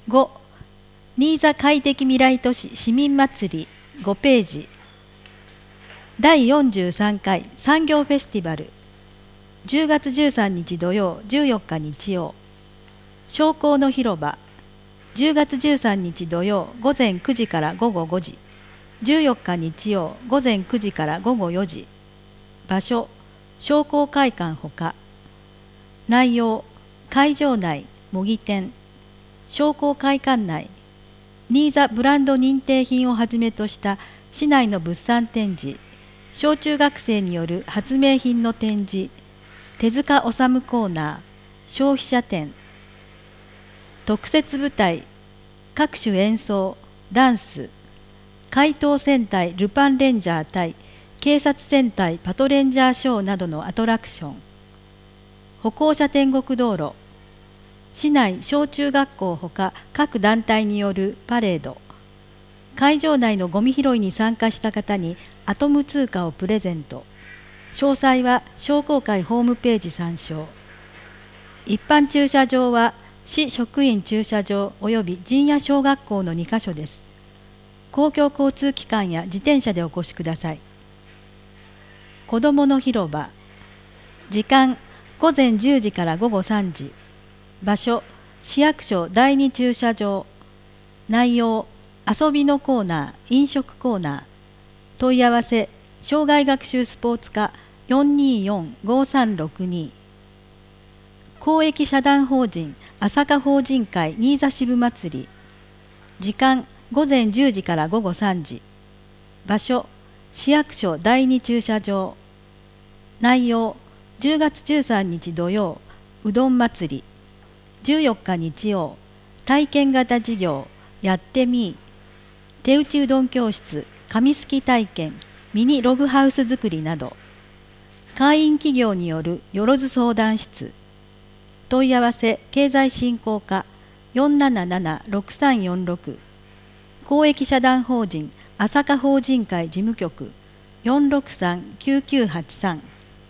5、新座快適未来都市市民祭り5ページ。第43回産業フェスティバル、10月13日土曜、14日日曜。商工の広場、10月13日土曜午前9時から午後5時、14日日曜午前9時から午後4時。場所、商工会館ほか。内容、会場内模擬店、商工会館内、新座ブランド認定品をはじめとした市内の物産展示、小中学生による発明品の展示、手塚治虫コーナー、消費者展、特設舞台、各種演奏、ダンス、怪盗戦隊ルパンレンジャー対警察戦隊パトレンジャーショーなどのアトラクション、歩行者天国道路、市内小中学校ほか各団体によるパレード、会場内のゴミ拾いに参加した方にアトム通貨をプレゼント。詳細は商工会ホームページ参照。一般駐車場は市職員駐車場及び陣屋小学校の2カ所です。公共交通機関や自転車でお越しください。子どもの広場、時間午前10時から午後3時。場所、市役所第2駐車場。内容、遊びのコーナー、飲食コーナー。問い合わせ、障害学習スポーツ課 424-5362。公益社団法人朝霞法人会新座支部祭り。時間、午前10時から午後3時。場所、市役所第2駐車場。内容、10月13日土曜、うどん祭り。14日日曜、体験型事業、やってみー。手打ちうどん教室、紙すき体験、ミニログハウス作りなど。会員企業によるよろず相談室。問い合わせ、経済振興課 477-6346。公益社団法人朝霞法人会事務局 463-9983。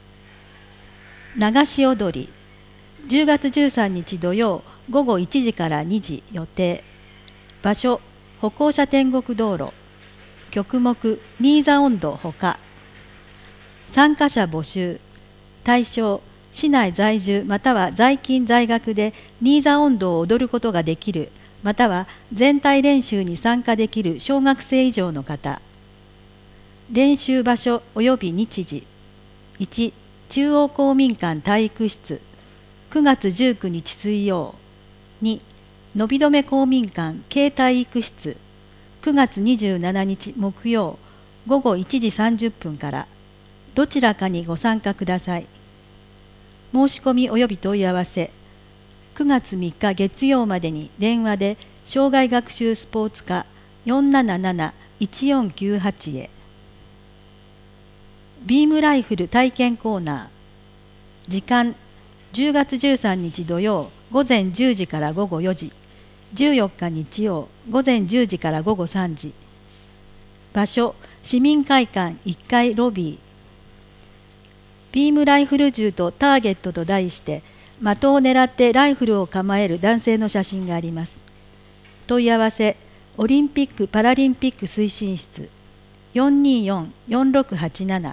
流し踊り、10月13日土曜午後1時から2時予定。場所、歩行者天国道路。曲目、新座音頭ほか。参加者募集。対象、市内在住または在勤在学で新座音頭を踊ることができる、または全体練習に参加できる小学生以上の方。練習場所及び日時。1、中央公民館体育室。9月19日水曜。2、のびどめ公民館軽体育室。9月27日木曜午後1時30分から。どちらかにご参加ください。申し込み及び問い合わせ。9月3日月曜までに電話で障害学習スポーツ課 477-1498 へ。ビームライフル体験コーナー。時間、10月13日土曜午前10時から午後4時、14日日曜午前10時から午後3時。場所、市民会館1階ロビー。ビームライフル銃とターゲットと題して的を狙ってライフルを構える男性の写真があります。問い合わせ、オリンピック・パラリンピック推進室 424-4687。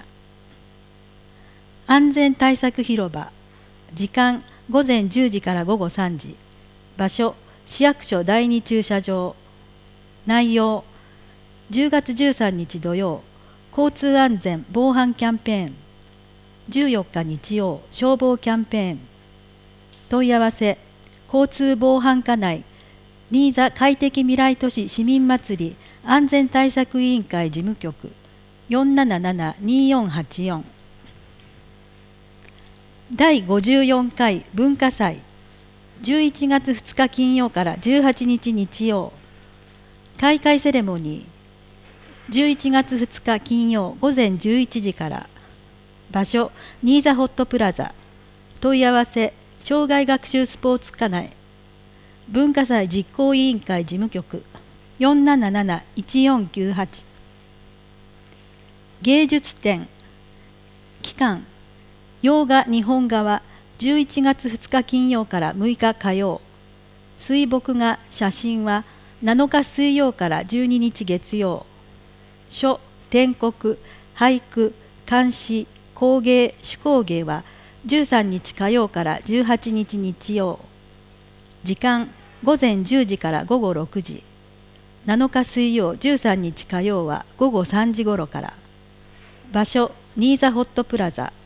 安全対策広場。時間、午前10時から午後3時。場所、市役所第2駐車場。内容、10月13日土曜、交通安全防犯キャンペーン。14日日曜、消防キャンペーン。問い合わせ、交通防犯課内、新座快適未来都市市民祭り安全対策委員会事務局 477-2484。第54回文化祭、11月2日金曜から18日日曜。開会セレモニー、11月2日金曜午前11時から。場所、新座ホットプラザ。問い合わせ、障害学習スポーツ課内。文化祭実行委員会事務局 477-1498。芸術展。期間、洋画日本画は11月2日金曜から6日火曜。 水墨画、写真は7日水曜から12日月曜。書、篆刻、俳句、漢詩、工芸、手工芸は13日火曜から18日日曜。時間、午前10時から午後6時。7日水曜、13日火曜は午後3時頃から。場所、新座ホットプラザ。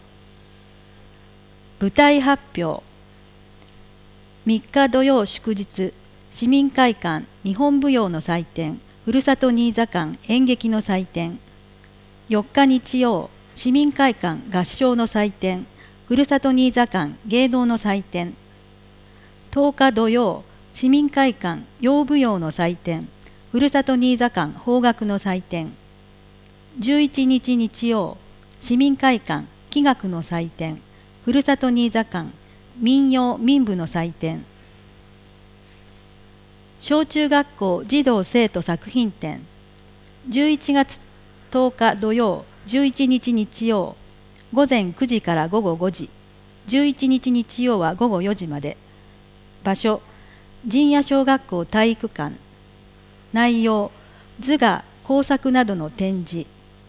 舞台発表。3日土曜祝日、市民会館日本舞踊の祭典、ふるさと新座館演劇の祭典。4日日曜、市民会館合唱の祭典、ふるさと新座館芸能の祭典。10日土曜、市民会館洋舞踊の祭典、ふるさと新座館邦楽の祭典。11日日曜、市民会館器楽の祭典、ふるさと新座館民謡民舞の祭典。小中学校児童生徒作品展。11月10日土曜、11日日曜、午前9時から午後5時、11日日曜は午後4時まで。場所、陣屋小学校体育館。内容、図画、工作などの展示。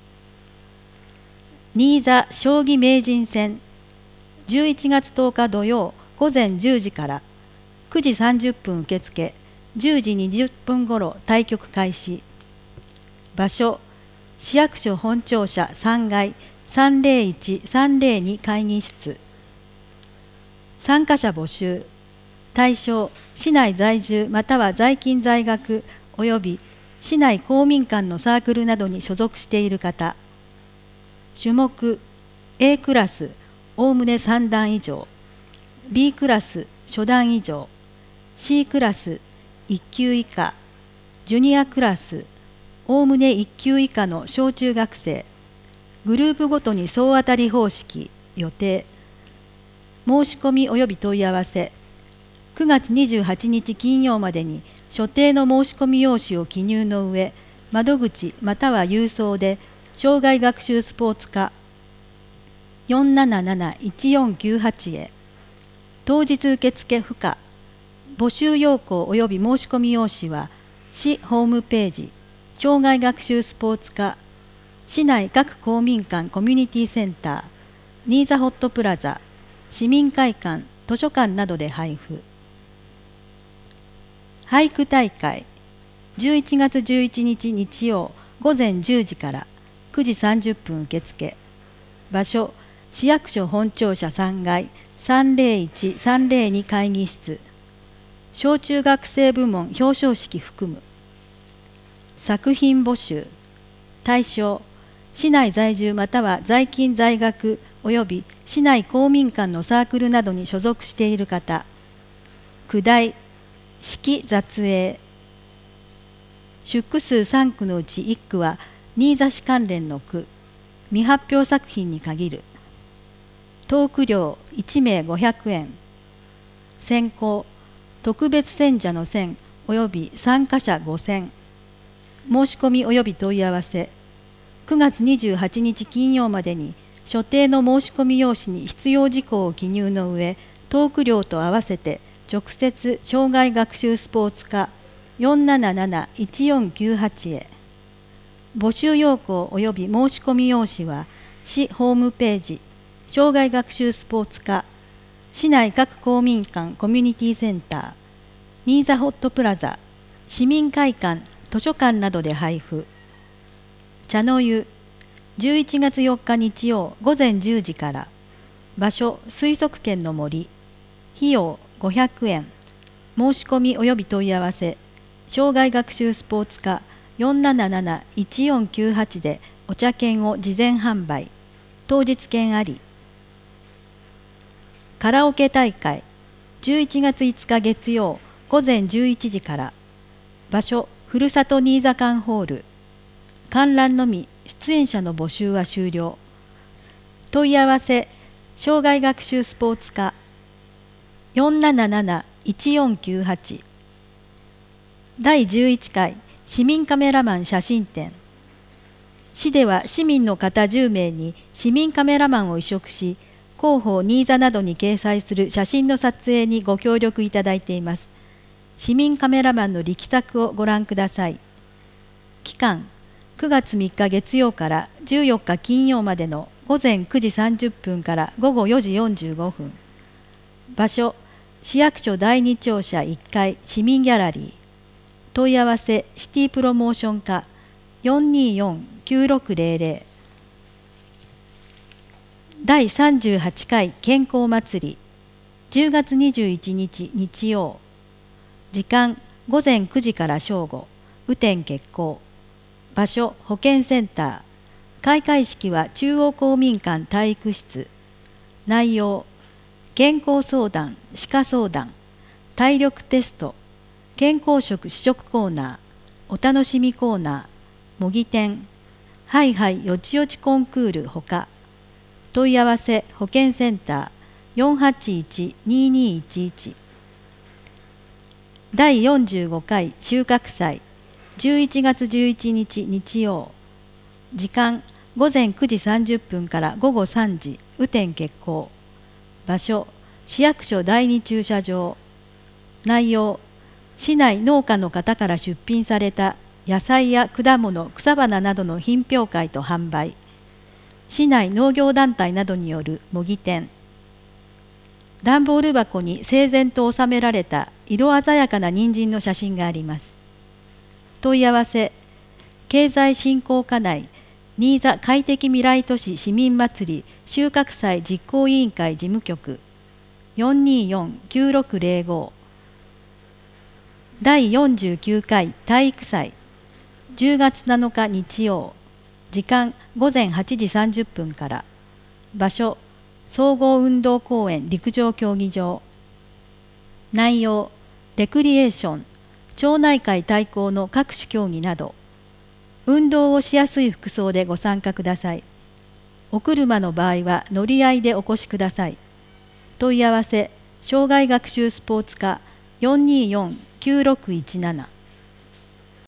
新座将棋名人戦。11月10日土曜午前10時から9時30分受付、10時20分ごろ対局開始。場所、市役所本庁舎3階301-302会議室。参加者募集。対象、市内在住または在勤在学及び市内公民館のサークルなどに所属している方。種目、A クラスおおむね3段以上、B クラス初段以上、C クラス1級以下、ジュニアクラスおおむね1級以下の小中学生。グループごとに総当たり方式。予定。申し込み及び問い合わせ。9月28日金曜までに所定の申し込み用紙を記入の上、窓口または郵送で障害学習スポーツ課 477-1498 へ。当日受付不可。募集要項及び申し込み用紙は市ホームページ障害学習スポーツ課、市内各公民館コミュニティセンター、新座ホットプラザ、市民会館、図書館などで配布。俳句大会。11月11日日曜午前10時から9時30分受付。場所、市役所本庁舎3階301-302会議室。小中学生部門表彰式含む。作品募集。対象、市内在住または在勤在学及び市内公民館のサークルなどに所属している方。句題、式雑詠。出句数3句のうち1句は新座市関連の句、未発表作品に限る。トーク料1名500円。選考、特別選者の選及び参加者5000。申し込み及び問い合わせ。9月28日金曜までに所定の申し込み用紙に必要事項を記入の上、トーク料と合わせて直接障害学習スポーツ課 477-1498 へ。募集要項及び申し込み用紙は市ホームページ障害学習スポーツ課、市内各公民館コミュニティセンター、新座ホットプラザ、市民会館図書館などで配布。茶の湯。11月4日日曜午前10時から。場所、水族館の森。費用500円。申し込み及び問い合わせ。障害学習スポーツ課 477-1498 でお茶券を事前販売。当日券あり。カラオケ大会。11月5日月曜午前11時から。場所、ふるさと新座館ホール。観覧のみ、出演者の募集は終了。問い合わせ、障害学習スポーツ課 477-1498。第11回市民カメラマン写真展。市では市民の方10名に市民カメラマンを委嘱し、広報新座などに掲載する写真の撮影にご協力いただいています。 市民カメラマンの力作をご覧ください。期間9月3日月曜から14日金曜までの午前9時30分から午後4時45分。場所市役所第2庁舎1階市民ギャラリー。問い合わせシティプロモーション課 424-9600。第38回健康祭り10月21日日曜。時間午前9時から正午。雨天決行。場所保健センター。開会式は中央公民館体育室。内容健康相談、歯科相談、体力テスト、健康食試食コーナー、お楽しみコーナー、模擬店、ハイハイよちよちコンクールほか。問い合わせ保健センター 481-2211。第45回収穫祭11月11日日曜。時間午前9時30分から午後3時。雨天決行。場所市役所第2駐車場。内容市内農家の方から出品された野菜や果物、草花などの品評会と販売。市内農業団体などによる模擬店。段ボール箱に整然と収められた色鮮やかな人参の写真があります。問い合わせ経済振興課内新座快適未来都市市民祭り収穫祭実行委員会事務局 424-9605。第49回体育祭10月7日日曜。時間午前8時30分から。場所総合運動公園陸上競技場。内容レクリエーション、町内会対抗の各種競技など。運動をしやすい服装でご参加ください。お車の場合は乗り合いでお越しください。問い合わせ障害学習スポーツ課 424-9617。